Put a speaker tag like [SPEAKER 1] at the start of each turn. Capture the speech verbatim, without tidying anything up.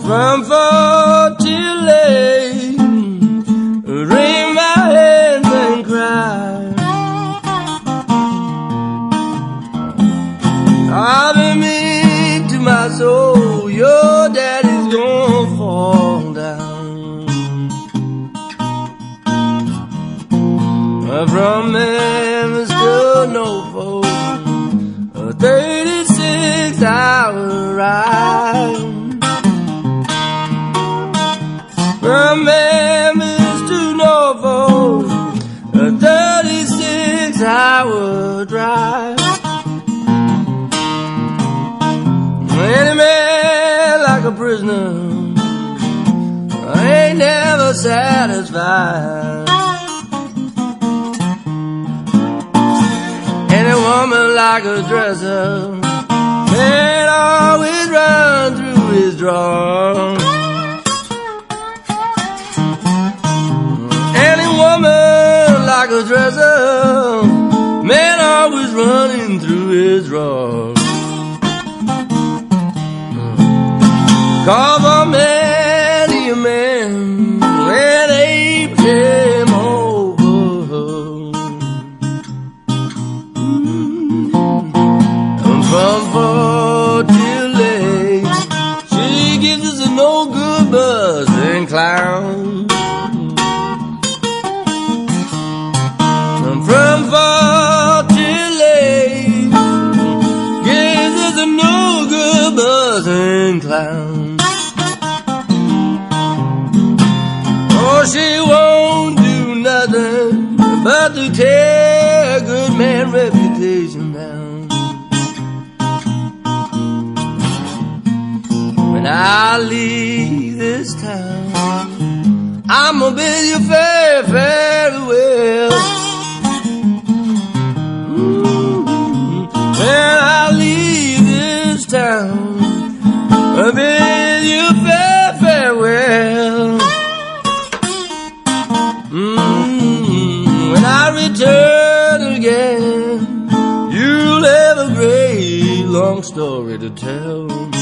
[SPEAKER 1] from Fort till late, wring my hands and cry. I've been mean to my soul, your daddy's gonna fall down. From Memphis to Norfolk, a thirty-six hour ride. From Memphis to Norfolk, a thirty-six hour drive. Any man like a prisoner ain't never satisfied. Any woman like a dresser can always run through his drawers. Any woman like a dresser, man always running through his drawers. Cause a many a man when Abe came over. From Fort till late, she gives us a no good buzz and clown. From Fort till late, gives us a no good buzz and clown. Oh, she won't do nothing but to tear a good man's reputation down. When I leave this town, I'm gonna bid you fair farewell. Mm-hmm. When I leave this town, I bid you fair farewell. Mm-hmm. When I return again, you'll have a great long story to tell.